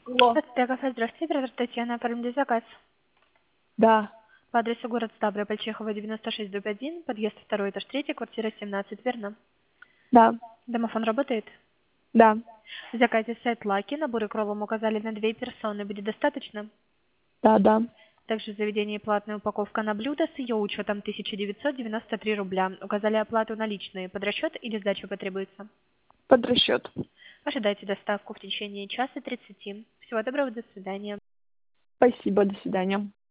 Алло. Кафе, здравствуйте, оператор Татьяна, оформили заказ. Да, По адресу город Ставрополь, Чехова, 96, дробь 1, подъезд 2, этаж 3, квартира 17, верно? да, Домофон работает? да, В заказе сайт Лаки, наборы к роллам указали на 2 персоны, будет достаточно? да, да. Также в заведении платная упаковка на блюдо с ее учетом 1993 рубля. Указали оплату наличные. Под расчет или сдача потребуется? Под расчет. Ожидайте доставку в течение часа 30. Всего доброго, до свидания. Спасибо, до свидания.